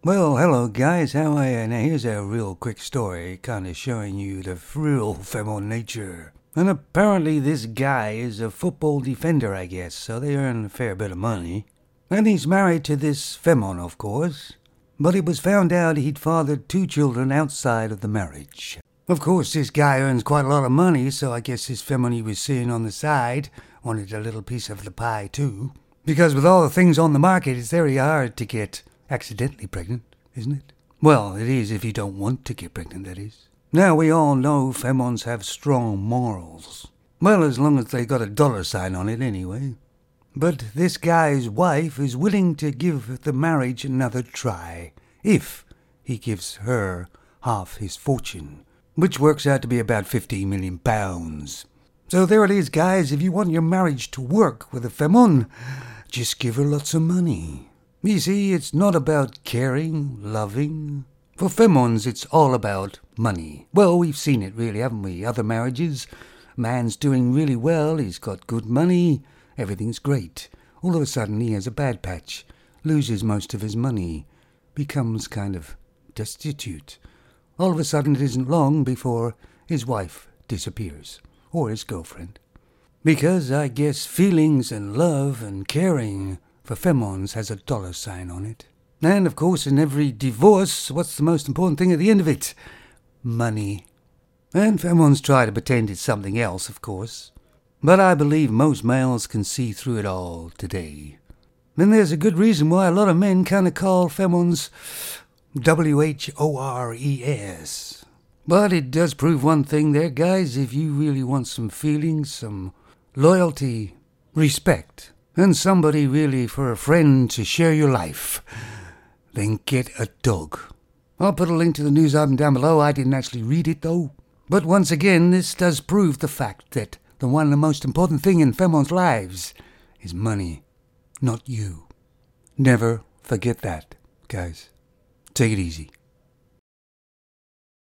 Well, hello guys, how are you? Now here's a real quick story, kinda showing you the real feminine nature. And apparently this guy is a football defender, I guess, so they earn a fair bit of money. And he's married to this feminine, of course. But it was found out he'd fathered 2 children outside of the marriage. Of course, this guy earns quite a lot of money, so I guess this feminine he was seeing on the side wanted a little piece of the pie too. Because with all the things on the market, it's very hard to get accidentally pregnant, isn't it? Well, it is if you don't want to get pregnant, that is. Now, we all know femons have strong morals. Well, as long as they got a dollar sign on it anyway. But this guy's wife is willing to give the marriage another try, if he gives her half his fortune, which works out to be about £15 million. So there it is, guys. If you want your marriage to work with a femon, just give her lots of money. You see, it's not about caring, loving. For femons, it's all about money. Well, we've seen it really, haven't we? Other marriages, man's doing really well, he's got good money, everything's great. All of a sudden, he has a bad patch, loses most of his money, becomes kind of destitute. All of a sudden, it isn't long before his wife disappears, or his girlfriend. Because I guess feelings and love and caring for femons has a dollar sign on it. And of course, in every divorce, what's the most important thing at the end of it? Money. And femons try to pretend it's something else, of course. But I believe most males can see through it all today. And there's a good reason why a lot of men kind of call femons WHORES. But it does prove one thing there, guys. If you really want some feelings, some loyalty, respect, and somebody really for a friend to share your life, then get a dog. I'll put a link to the news item down below. I didn't actually read it though. But once again, this does prove the fact that the most important thing in femons' lives is money, not you. Never forget that, guys. Take it easy.